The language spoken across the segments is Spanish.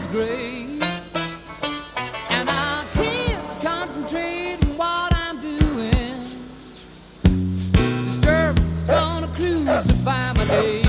is great, and I can't concentrate on what I'm doing. Disturbance gonna crucify my days,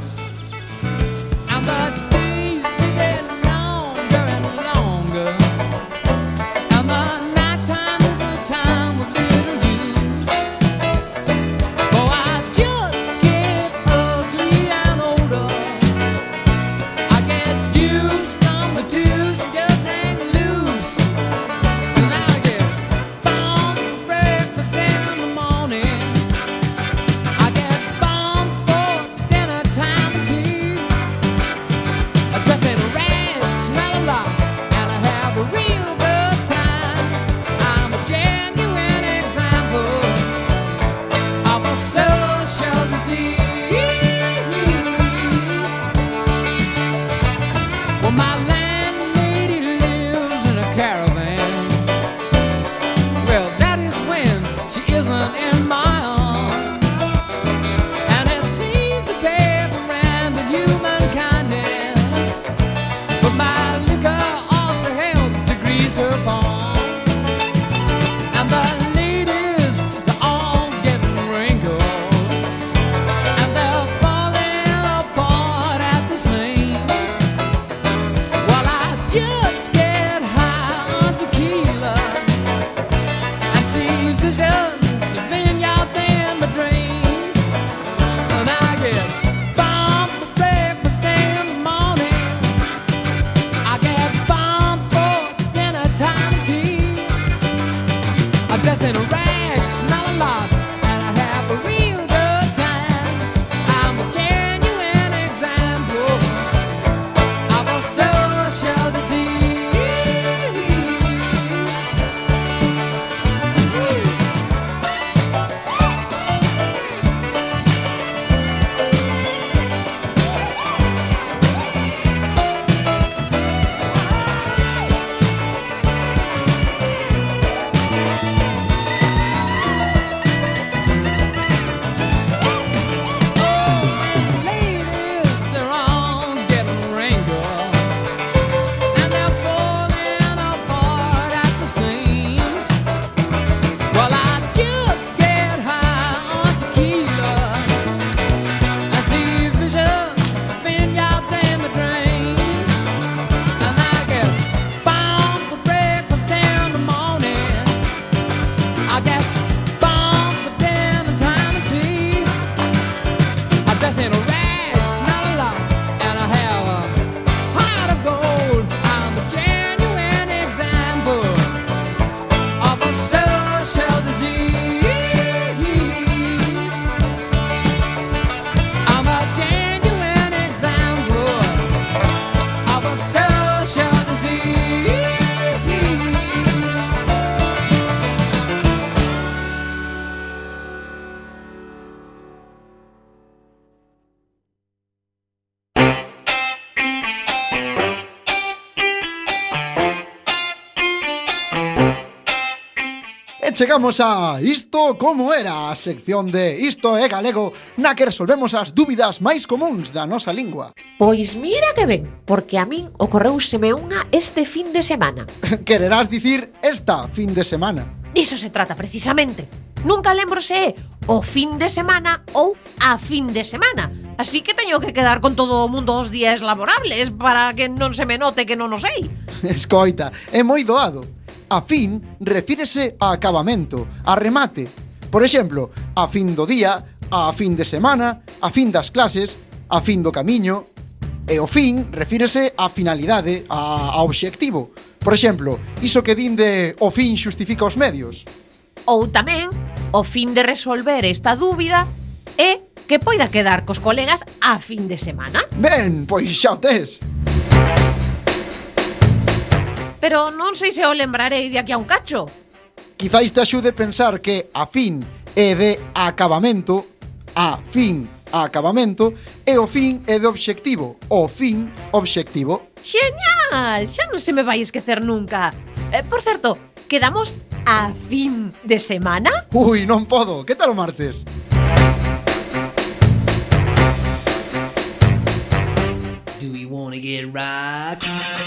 and the days they get longer and longer, and the nighttime is a time with little use. For I just get ugly and older. I get juice number two, so just hang loose. And I get bombed for breakfast in the morning. I get bombed for dinner time and tea. I dress in a rag, smell a lot, and I have a real good time. I'm a genuine example of a social disease. Well, my landlady lives in a caravan. Well, that is when she isn't in my arms, and it seems to pay the rent of human kindness. But my liquor also helps to grease her palm, and the ladies, they're all getting wrinkles, and they're falling apart at the seams. Well, I just get high on tequila and see visions of vineyards in my dreams. And I get bombed for breakfast in the morning. I get bombed for dinner time and tea. I dress in a rag, smell a lot, and I have a real good time. I'm a genuine example of a social disease. Ladies, they're all getting wrinkles, and they're falling apart at the seams. Well, I just get high on tequila and see visions of vineyards in my dreams. And I get bombed for breakfast in the morning. I get bombed for dinner time and tea. I dress in a rag, smell a lot, and I have a heart of gold. I'm a genuine example of a social disease. I'm a genuine example of a social disease. E chegamos a Isto Como Era, a sección de Isto é Galego, na que resolvemos as dúbidas máis comúns da nosa lingua. Pois mira que ben, porque a min ocorreuseme unha este fin de semana. Quererás dicir esta fin de semana. Diso se trata precisamente. Nunca lembro se é o fin de semana ou a fin de semana. Así que teño que quedar con todo o mundo os días laborables para que non se me note que non o sei. Escoita, é moi doado. A fin refírese a acabamento, a remate. Por exemplo, a fin do día, a fin de semana, a fin das clases, a fin do camiño. E o fin refírese á finalidade, a obxectivo. Por exemplo, iso que din de o fin xustifica os medios. Ou tamén, o fin de resolver esta dúbida é que poida quedar cos colegas a fin de semana. Ben, pois xa o tes. Pero non sei se o lembrarei de aquí a un cacho. Quizáis te axude pensar que a fin é de acabamento, a fin a acabamento, e o fin é de obxectivo, o fin obxectivo. Xeñal, xa non se me vai esquecer nunca. Por certo, quedamos a fin de semana? Ui, non podo, que tal o martes? Do we wanna get right? rock.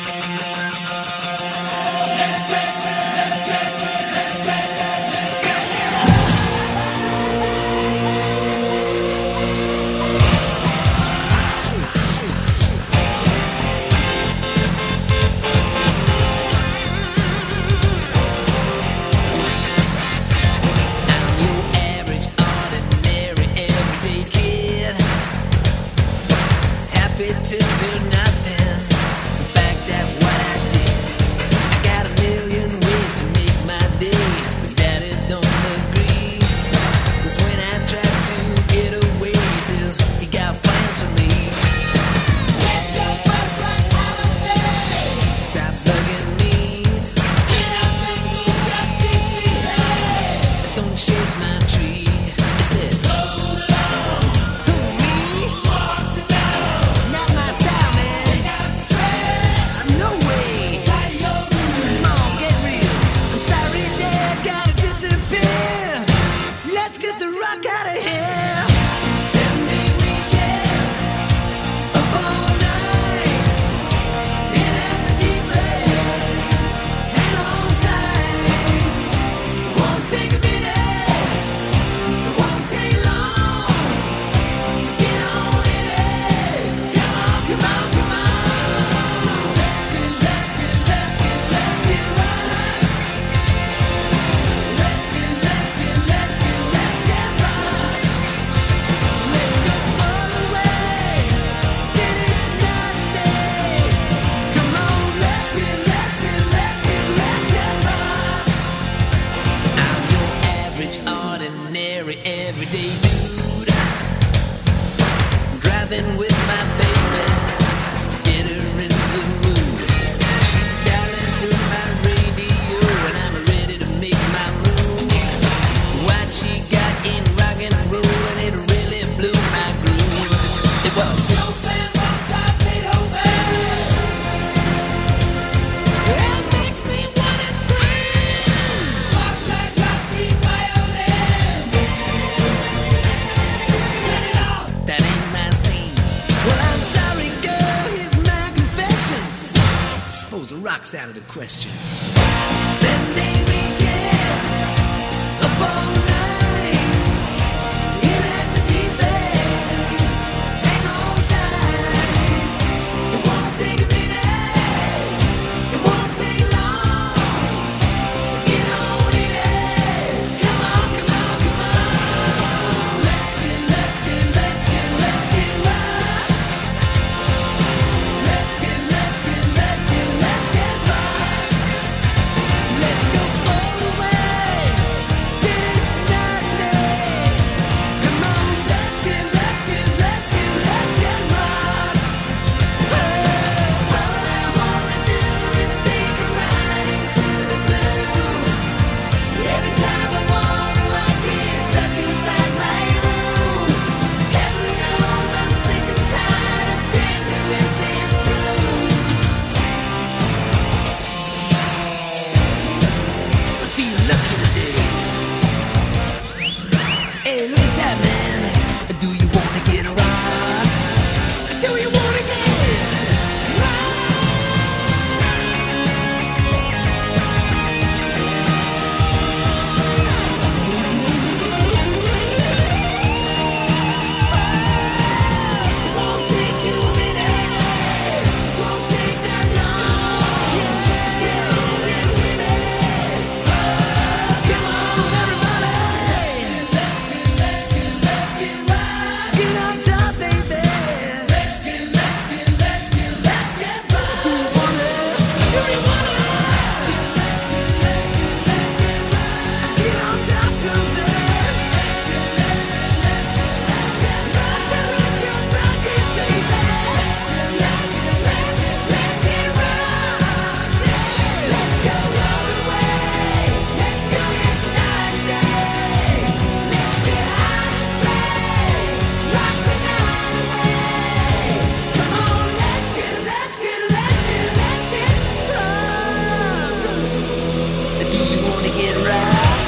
To do nothing. In fact, that's what I did. I got a million ways to make my day, but Daddy don't agree. 'Cause when I try to get away, he says he got plans for me. Get your butt right out of there. Stop bugging me. Get up and move your sleepy head. Don't shake my tree. He said, hold it on. Who, me? Walk the dog. Not my style, man. Take out the trash. No way. Tie your room. Come on, get real. I'm sorry, Dad, gotta disappear. Let's get the rock out of here. Sunday weekend, up all night, in at the deep end, hang on tight. Won't take a minute, it won't take long. So get on in it. Come on, come on, come on. Let's get right. Let's get right. Let's go all the way. Get it Monday. Come on, let's get right. I'm your average, ordinary, everyday dude. Driving with my baby to get her in the mood. She's dialing through my radio and I'm ready to make my move. What she got in rock and roll and it really blew my groove. It was Chopin, Mozart, Beethoven. It makes me wanna scream. Mozart, Rossi, violin. Turn it off. That ain't my scene. Well, I'm sorry, girl. Here's my confession. Suppose the rock's out of the question. Sunday weekend, up all night, in at the deep end, hang on tight. It won't take a minute, it won't take long. So get on in it. Come on, come on, come on. Let's get right. Let's get right. Let's go all the way. Get it Monday. Come on, let's get right. All I wanna do is take a ride into the blue. Every time I wanna, I get stuck inside my room. Heaven knows I'm sick and tired of dancing with this broom. I feel lucky today. Hey, look at that, man. Do you wanna get rocked? Do you wanna get rocked? Won't take you a minute. Won't take that long. To get on in with it. Come on, everybody. Let's get right. Get on top, baby. Let's get right. Do you wanna? Get on top, girlfriend. Rock your body, baby. Let's get rocked. Let's go all the way. Let's go get Monday. Let's get out and play. Rock the night away. Come on, let's get rocked. Do you wanna get rocked?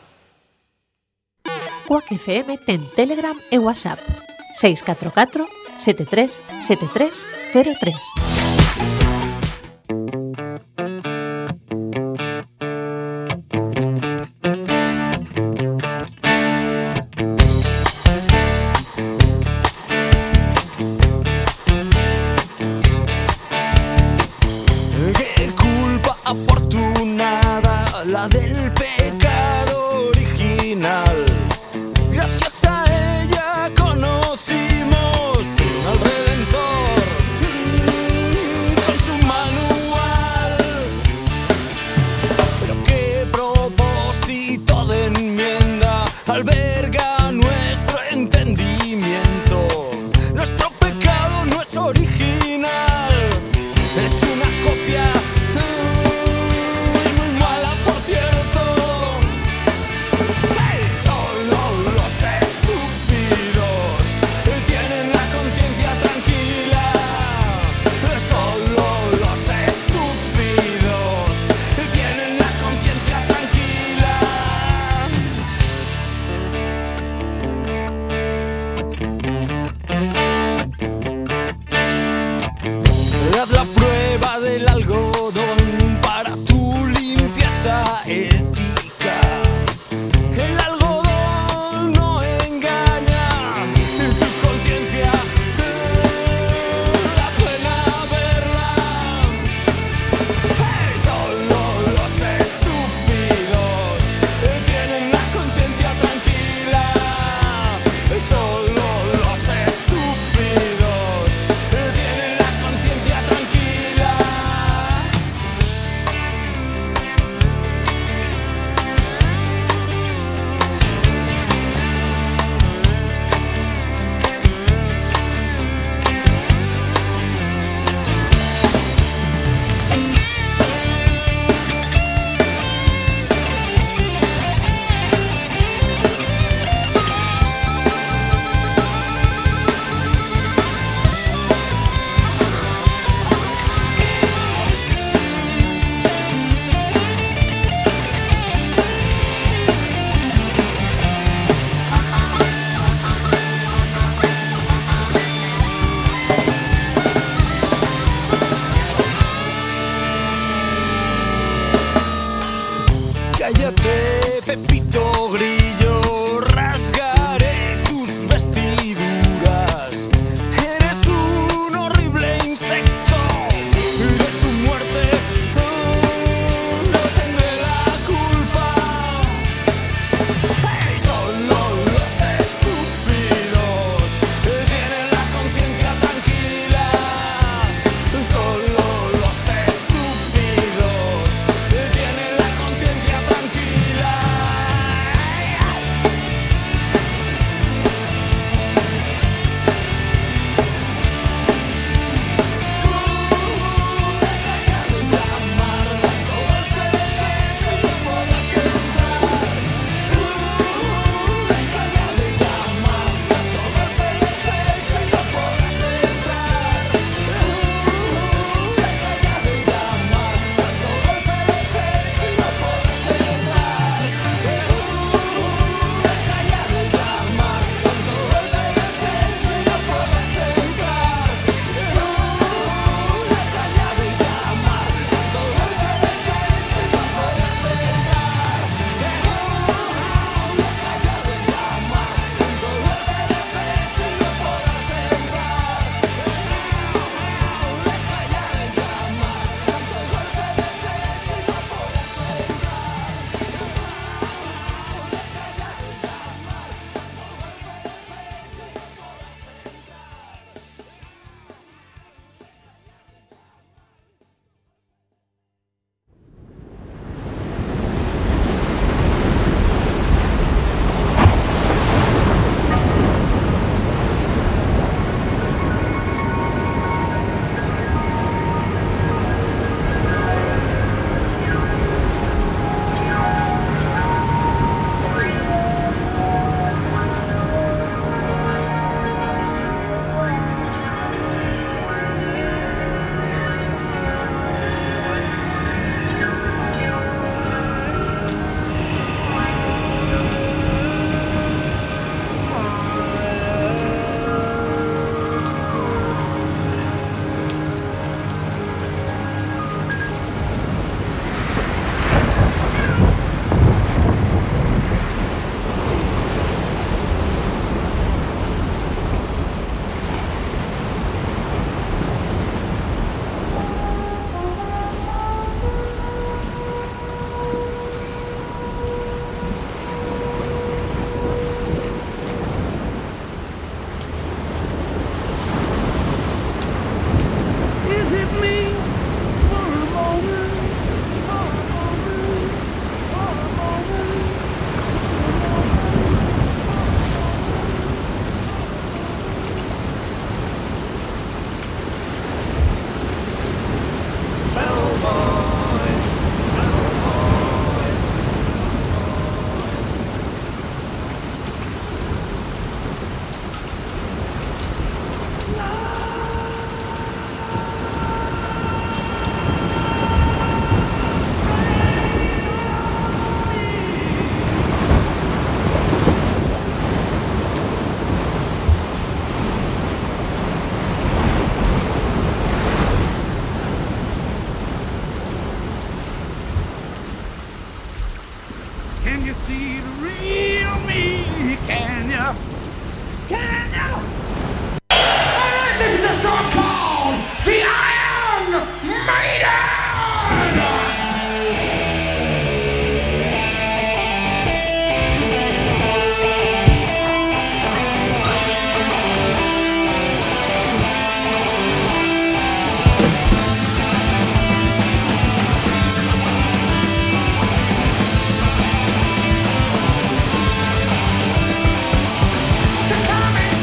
Quack FM ten Telegram e WhatsApp 644 737303. Qué culpa afortunada la del pecado original. Gracias a ella conocimos al Redentor con su manual. Pero qué propósito de enmienda alberga nuestro entendimiento. Nuestro pecado no es original, es una copia muy mala, por cierto. ¡Hey! Solo los estúpidos tienen la conciencia tranquila. Solo los estúpidos tienen la conciencia tranquila. Haz la prueba del algodón para tu limpieza ética. El algodón no engaña, tu conciencia da pena verla. Hey, solo los estúpidos tienen la conciencia tranquila. Solo los estúpidos tienen la conciencia tranquila. see the real me? Can ya? Can ya? This is a song called The Iron Maiden! They're coming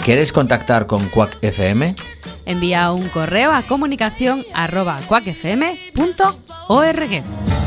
¿Quieres contactar con Quack FM? Envía un correo a comunicación@quackfm.org.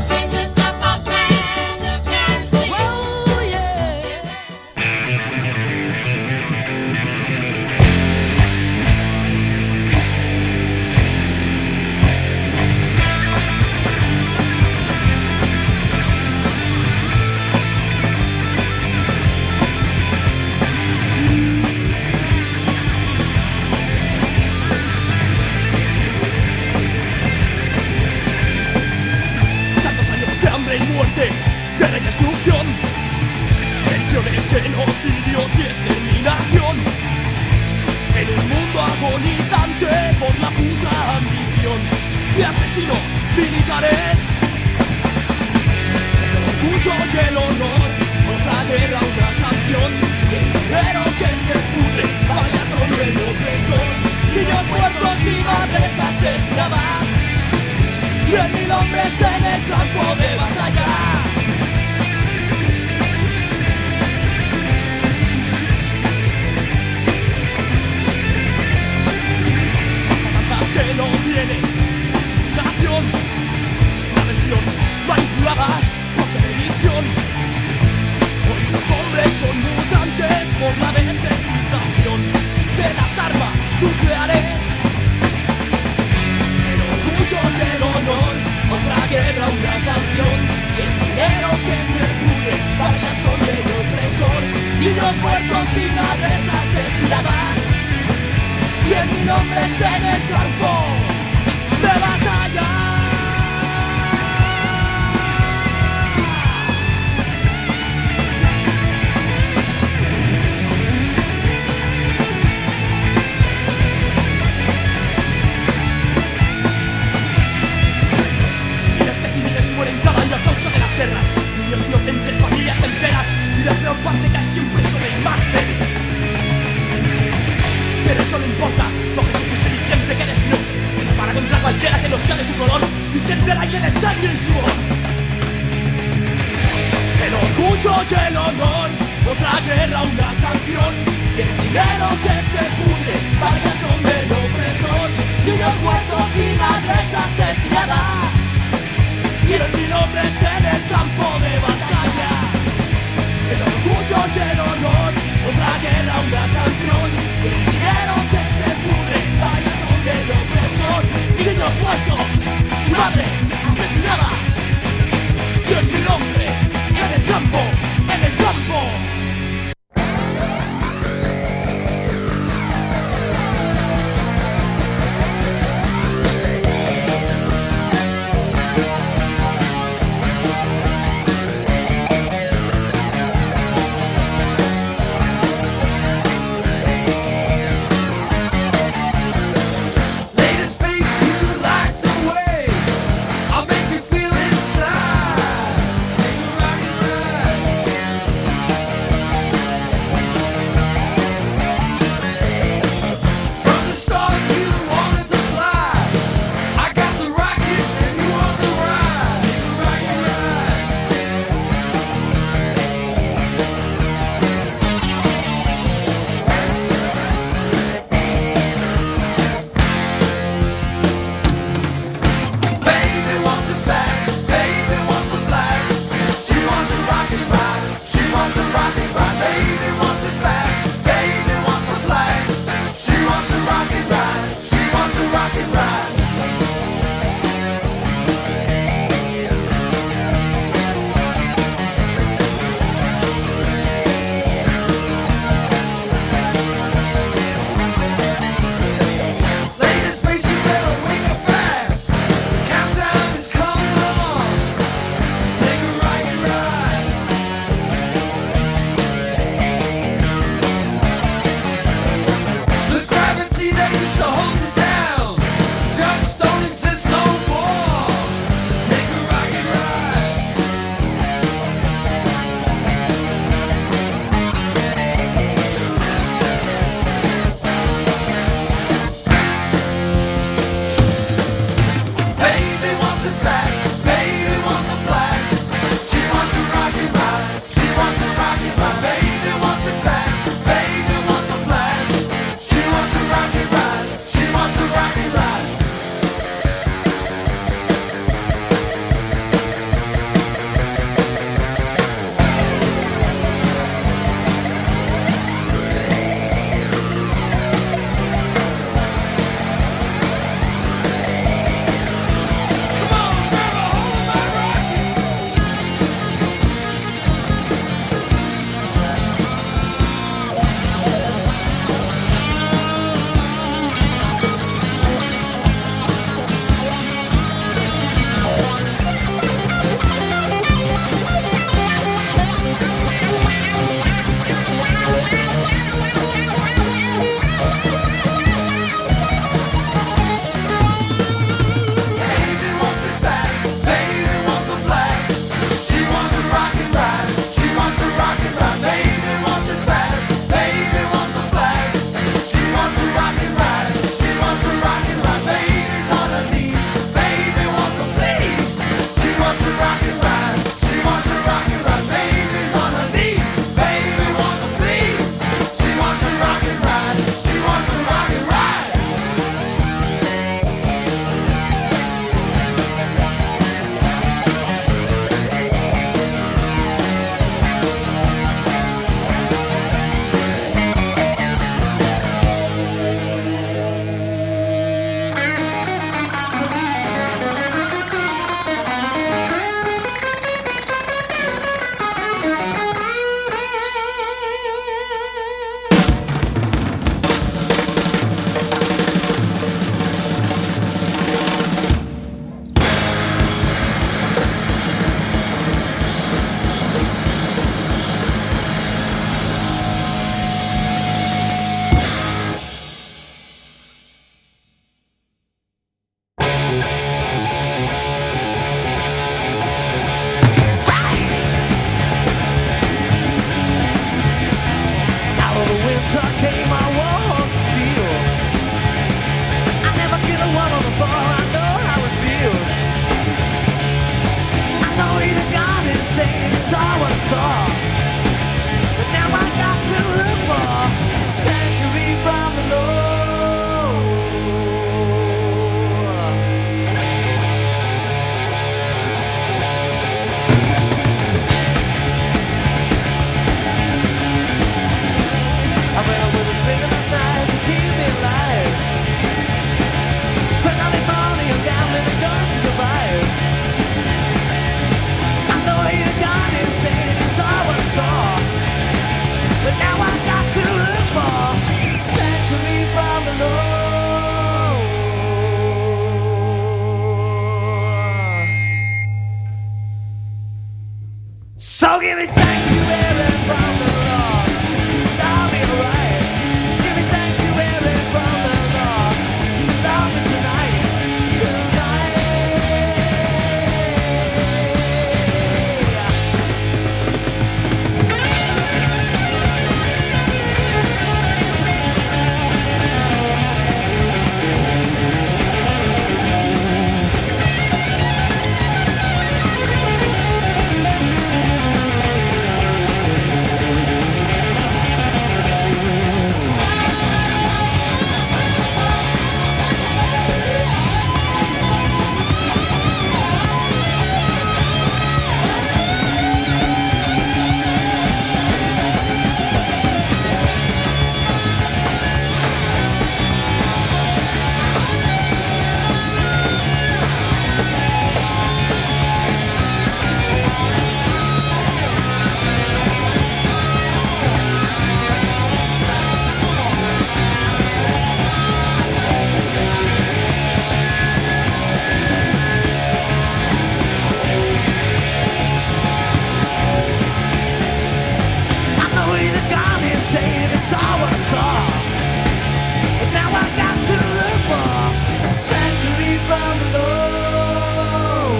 Guerra y destrucción, religiones, genocidios y exterminación. En un mundo agonizante por la puta ambición de asesinos militares. El orgullo y el honor, otra guerra, una canción. Y el dinero que se pudre, vaya sobre el opresor. Niños muertos y madres asesinadas. 100.000 hombres en el campo de batalla. Matanzas que no tienen justificación. La versión manipulada por televisión. Hoy los hombres son mutantes por la desertización de las armas nucleares. Y el honor, otra guerra, una canción. Y el dinero que se pudre, vaya sobre el opresor. Niños muertos y madres asesinadas. 100.000 hombres en el campo de batalla. Niños inocentes, familias enteras. Y la peor parte cae siempre sobre el más débil. Pero eso no importa. Coge tu fusil y siente que eres Dios. Dispara contra cualquiera que no sea de tu color. Y siente el aire de sangre y sudor. El orgullo y el honor, otra guerra, una canción. Y el dinero que se pudre, vaya sobre el opresor. Niños muertos y madres asesinadas. 100.000 hombres en el campo de batalla. El orgullo y el honor, otra guerra, una canción. El dinero que se pudre, vaya sobre el opresor. Niños muertos, madres asesinadas. 100.000 hombres en el campo, en el campo. Countdown is coming saw. But now I got to look for sanctuary from the Lord. I ran with a sling and a knife to keep me alive. Spent all the money on gambling and guns to survive. I know you got insane, it's all I saw. But now I got to look for sanctuary from the Lord. So give me sanctuary from the Lord, and I'll be alright. Just give me sanctuary from the Lord, and I'll be tonight. Sanctuary from the Lord.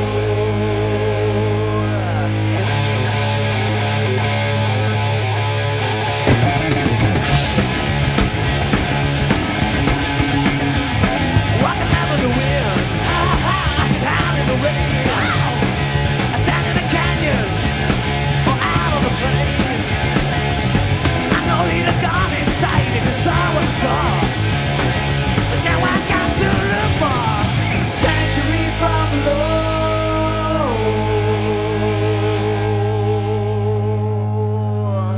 Walking out of the wind, out in the rain, down in the canyon, or out on the plains. I know he'd have gone inside if he saw what saw. But now I got to look for sanctuary from the Lord.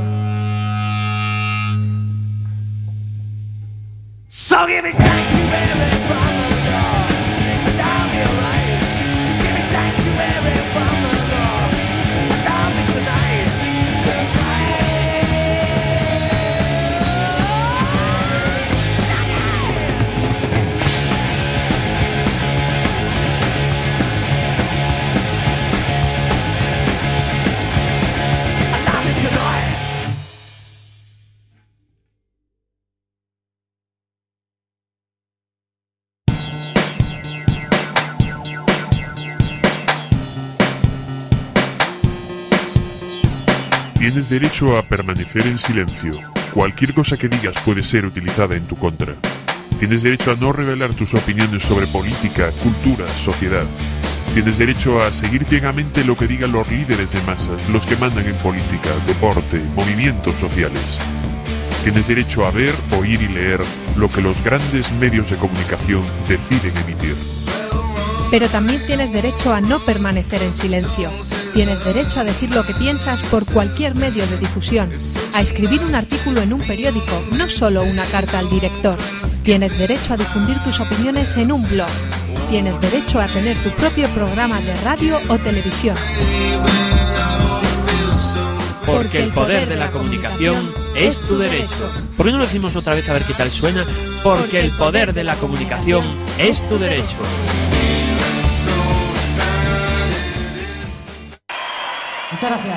So give me sanctuary from the Lord, and I'll be alright. Just give me sanctuary from the Lord, and I'll be tonight. Tienes derecho a permanecer en silencio. Cualquier cosa que digas puede ser utilizada en tu contra. Tienes derecho a no revelar tus opiniones sobre política, cultura, sociedad. Tienes derecho a seguir ciegamente lo que digan los líderes de masas, los que mandan en política, deporte, movimientos sociales. Tienes derecho a ver, oír y leer lo que los grandes medios de comunicación deciden emitir. Pero también tienes derecho a no permanecer en silencio. Tienes derecho a decir lo que piensas por cualquier medio de difusión, a escribir un artículo en un periódico, no solo una carta al director. Tienes derecho a difundir tus opiniones en un blog. Tienes derecho a tener tu propio programa de radio o televisión. Porque el poder de la comunicación es tu derecho. ¿Por qué no lo decimos otra vez a ver qué tal suena? Porque el poder de la comunicación es tu derecho. Muchas gracias.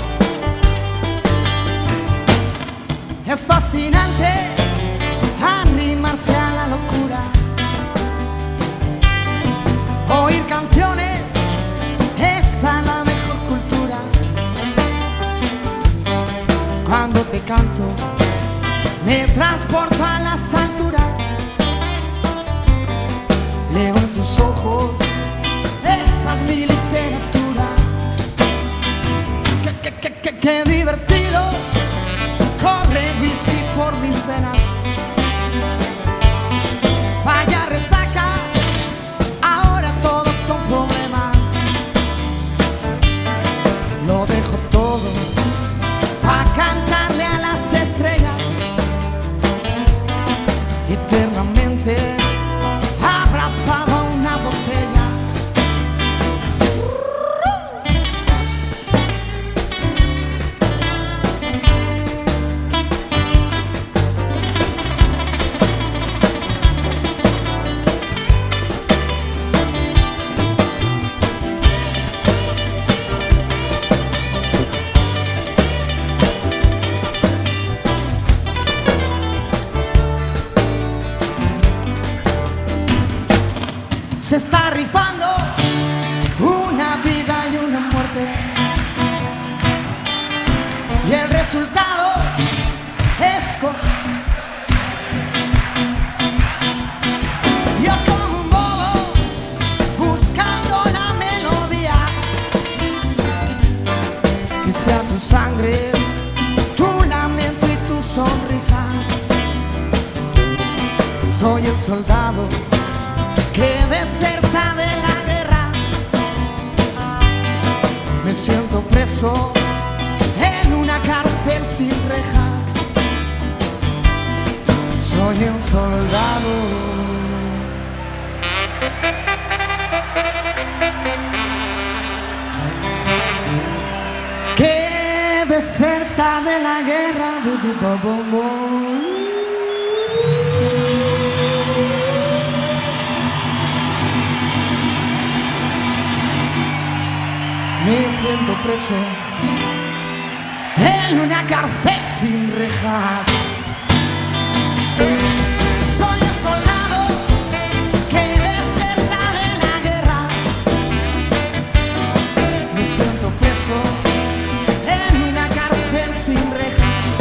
Es fascinante entregarse a la locura, oír canciones, esa es la mejor cultura. Cuando te canto, me transporto a las alturas, leo en tus ojos, esa es mi literatura. Qué divertido, corre whisky por mis venas. Vaya resaca, ahora todos son problemas. Lo dejo todo pa' cantarle a las estrellas, eternamente abrazado a una botella. Se está rifando una vida y una muerte, y el resultado es yo como un bobo buscando la melodía, que sea tu sangre, tu lamento y tu sonrisa. Soy el soldado que deserta de la guerra, me siento preso en una cárcel sin rejas. Soy un soldado que deserta de la guerra. Me siento preso en una cárcel sin rejas. Soy el soldado que deserta de la guerra. Me siento preso en una cárcel sin rejas.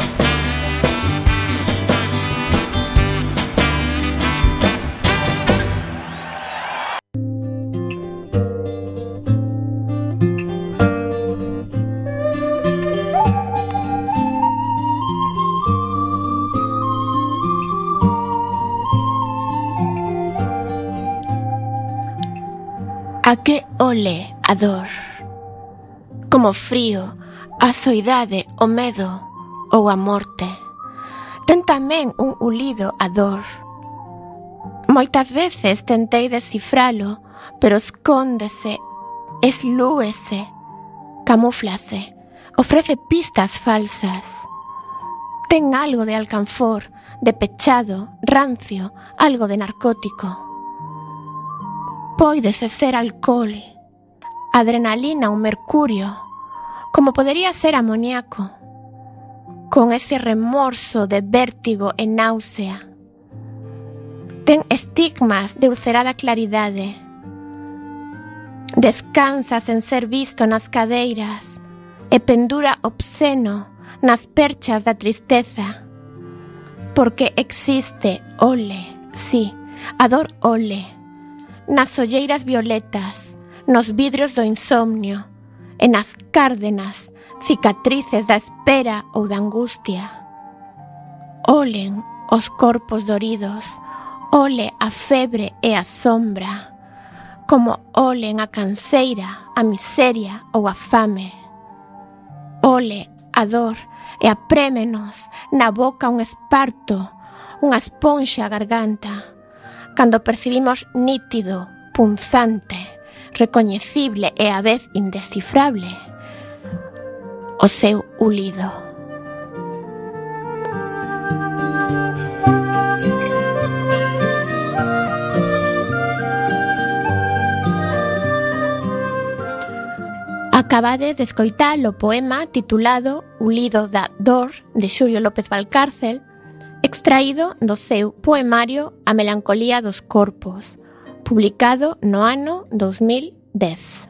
A que ole a dor, como frío, a soidade, o medo ou a morte. Ten tamén un ulido a dor. Moitas veces tentei descifralo, pero escóndese, eslúese, camúflase, ofrece pistas falsas. Ten algo de alcanfor, de pechado, rancio, algo de narcótico. Póidese ser alcohol, adrenalina ou mercurio, como podería ser amoníaco, con ese remorso de vértigo e náusea. Ten estigmas de ulcerada claridade. Descansa sen ser visto nas cadeiras e pendura obsceno nas perchas da tristeza. Porque existe ole, sí, a dor ole, nas olleiras violetas, nos vidros do insomnio, e nas cárdenas, cicatrices da espera ou da angustia. Olen os corpos doridos, ole a febre e a sombra, como olen a canseira, a miseria ou a fame. Ole a dor e aprémenos na boca un esparto, unha esponxa a garganta, cando percibimos nítido, punzante, recoñecible e a vez indescifrable o seu ulido. Acabades de escoitar o poema titulado Ulido da Dor, de Xulio López Valcárcel, extraído do seu poemario A melancolía dos corpos, publicado no ano 2010.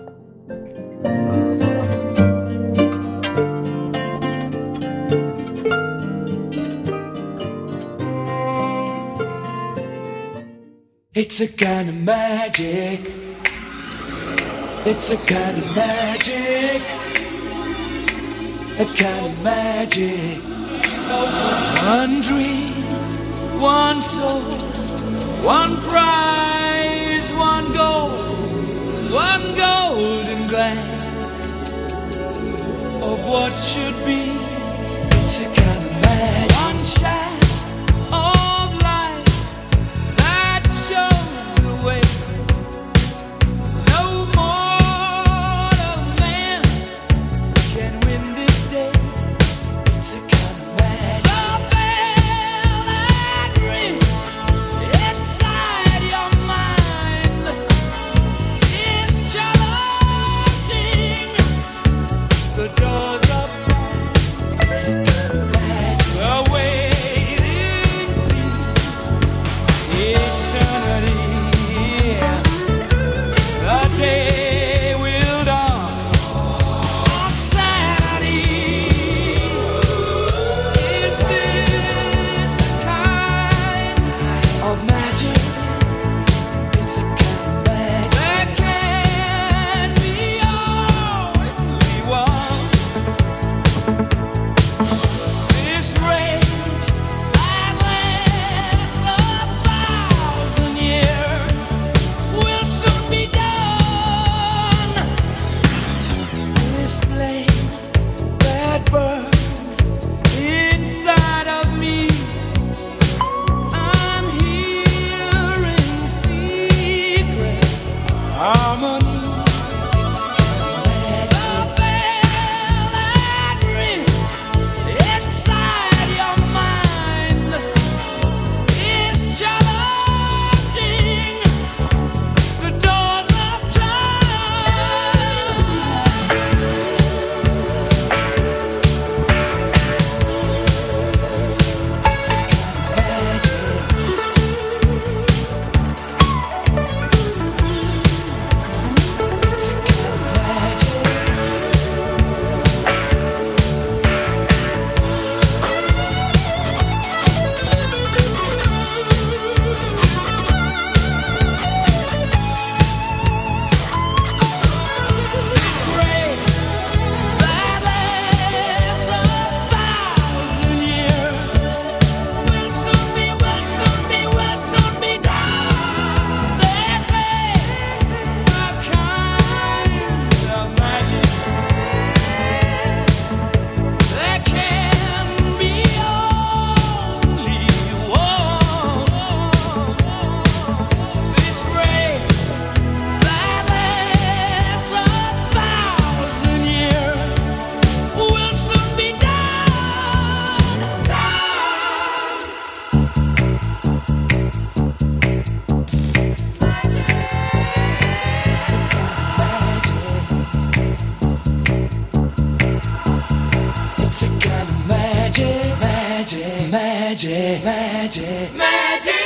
It's a kind of magic. It's a kind of magic. A kind of magic. One dream, one soul, one prize, one golden glance of what should be. It's a kind of magic. One shaft of light that shows the way. No mortal man can win this day. It's a kind of magic. The bell that rings inside your mind is challenging the doors of time. It's a kind of magic. The waiting seems eternity. The day will dawn on Saturday. Is this the kind of magic? It's a kind of magic. There can be only one. This rage that lasts 1,000 years will soon be done. This flame that burns inside of me, I'm hearing secret harmonies. It's a kind of magic. The bell that rings inside your mind is challenging the doors of time. It's a kind of magic. It's a kind of magic. This rain that lasts 1,000 years will soon be done. This is a kind of magic. There can be only one. This rain that lasts 1,000 years will soon be done. It's a kind of magic, magic, magic, magic, magic.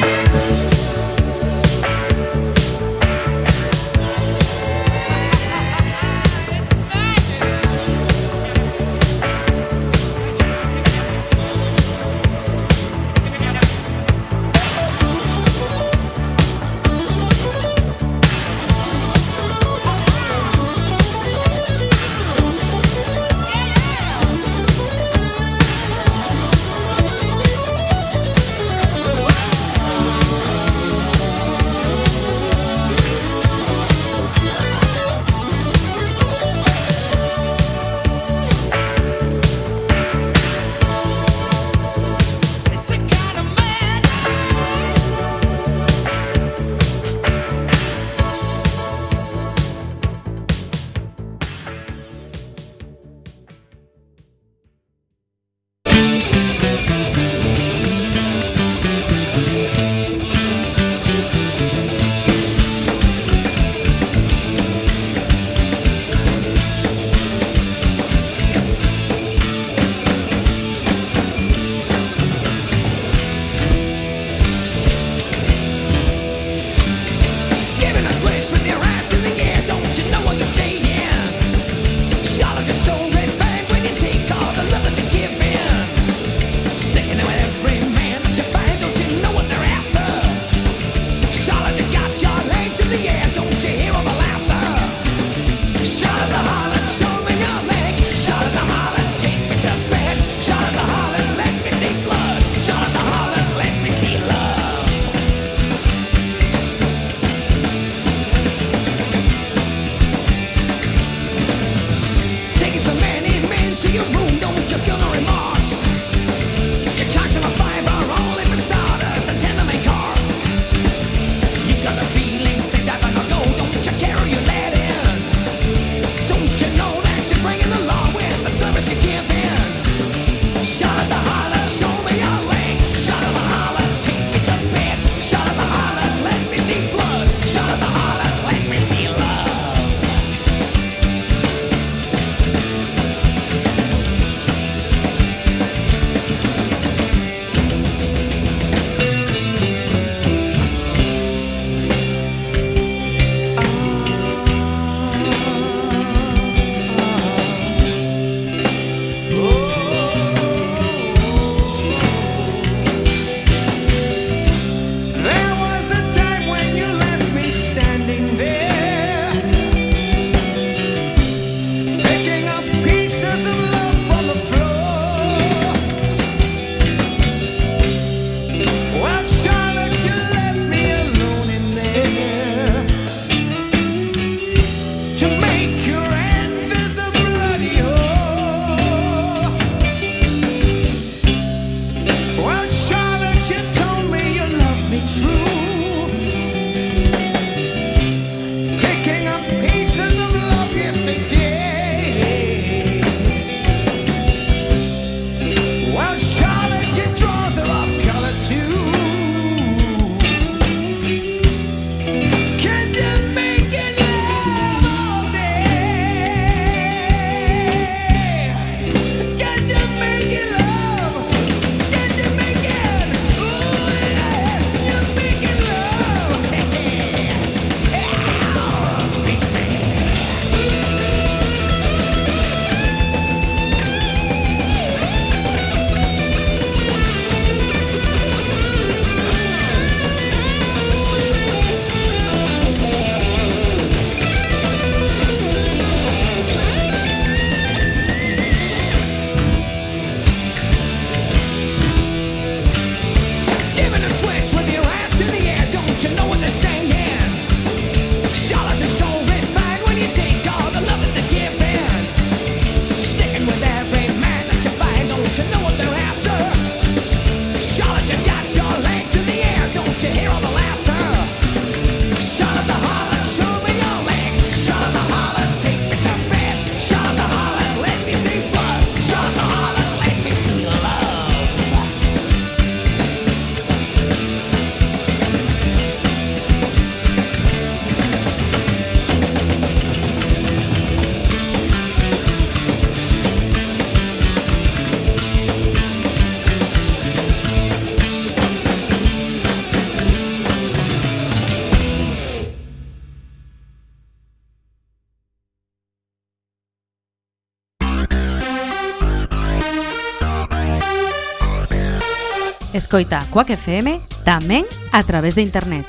Escoita Quack FM tamén a través de internet.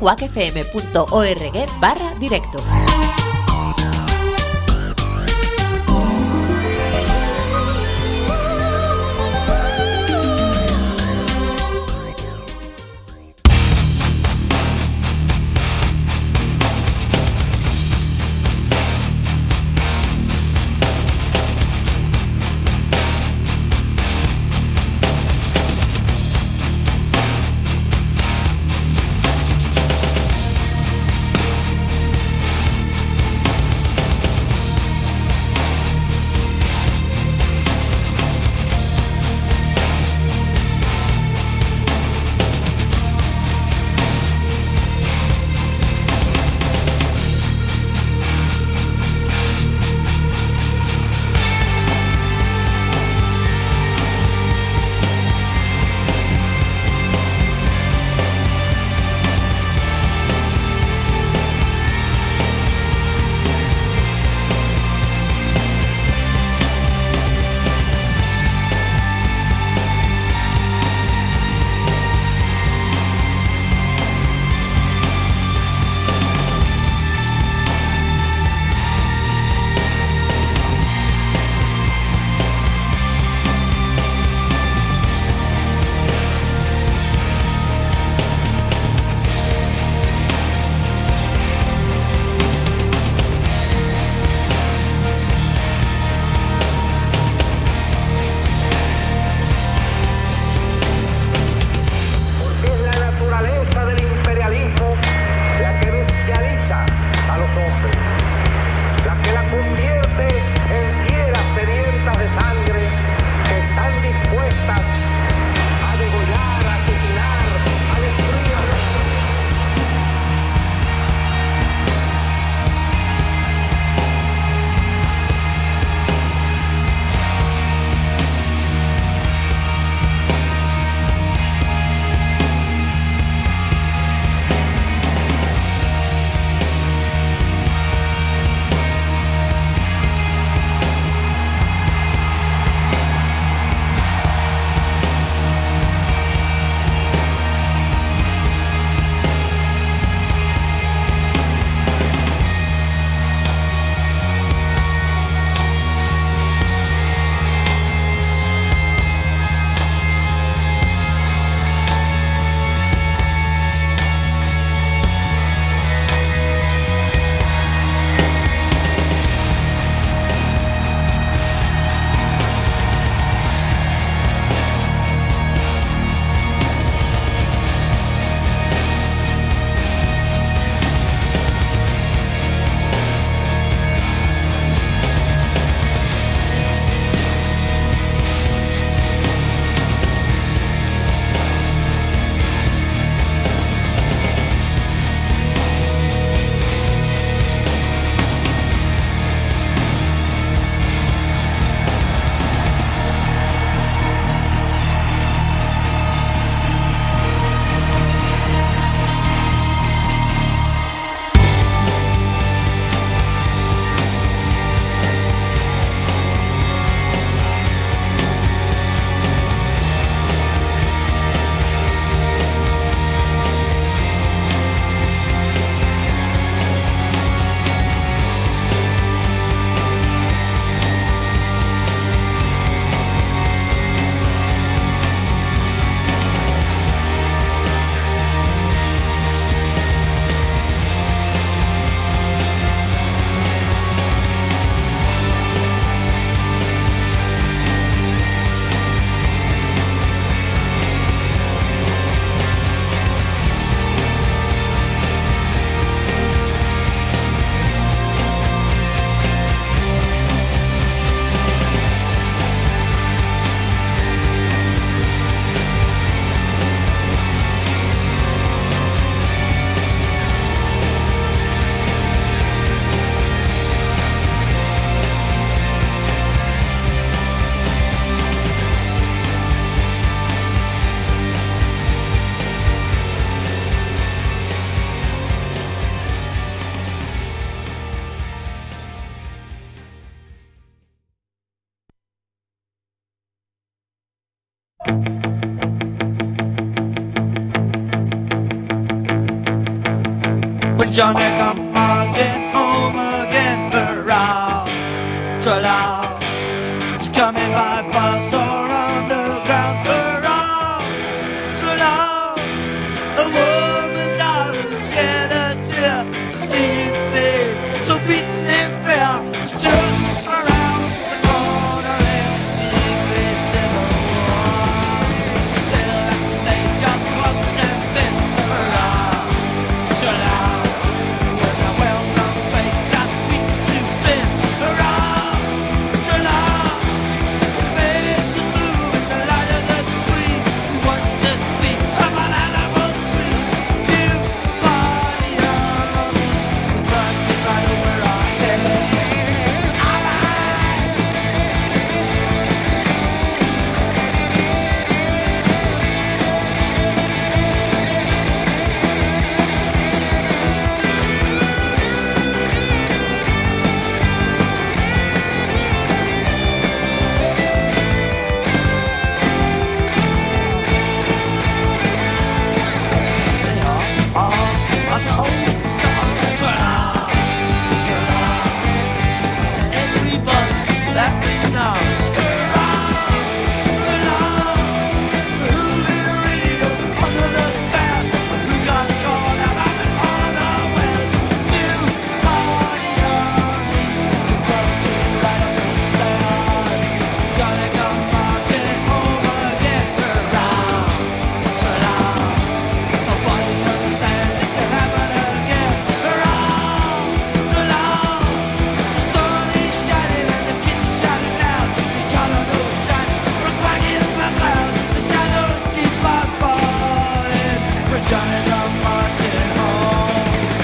quackfm.org/directo. Johnny come marching home again. Hurrah, tra-la, it's coming by bus or underground. Hurrah, tra-la, a woman died, shed a tear to see its face, so beaten and fair. It's just around the corner in the English Civil War. Still at the stage of clubs and this. Hurrah, tra-la, when the well-known face got beat to bits. Hurrah, tra-la, we faded to blue in the light of the screen. We want the speech of an animal scream. New party on, it's marching right over our heads. I told you so. Tra-la, everybody that we know. Hurrah, tra-la, who lit a radio under the stairs, but who got caught out of it unawares. New party on, it's marching right up the stairs. Johnny come marching home again. Hurrah, tra-la, nobody understands it can happen again. Hurrah, tra-la, the sun is shining and the kitchen's shining now. The color goes shining, the crack is my cloud. The shadows keep on falling. We're Johnny come marching home.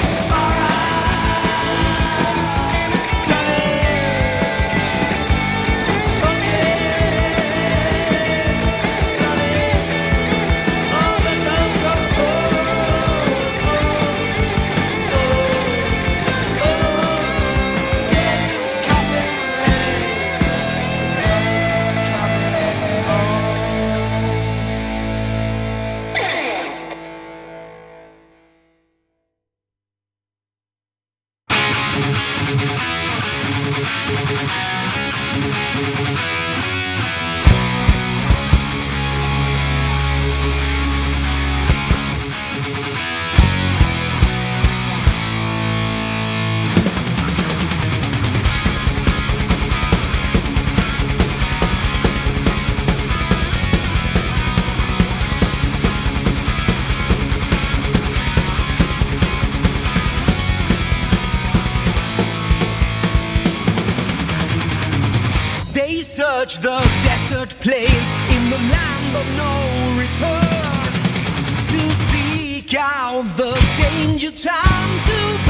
They search the desert plains in the land of no return to seek out the danger time to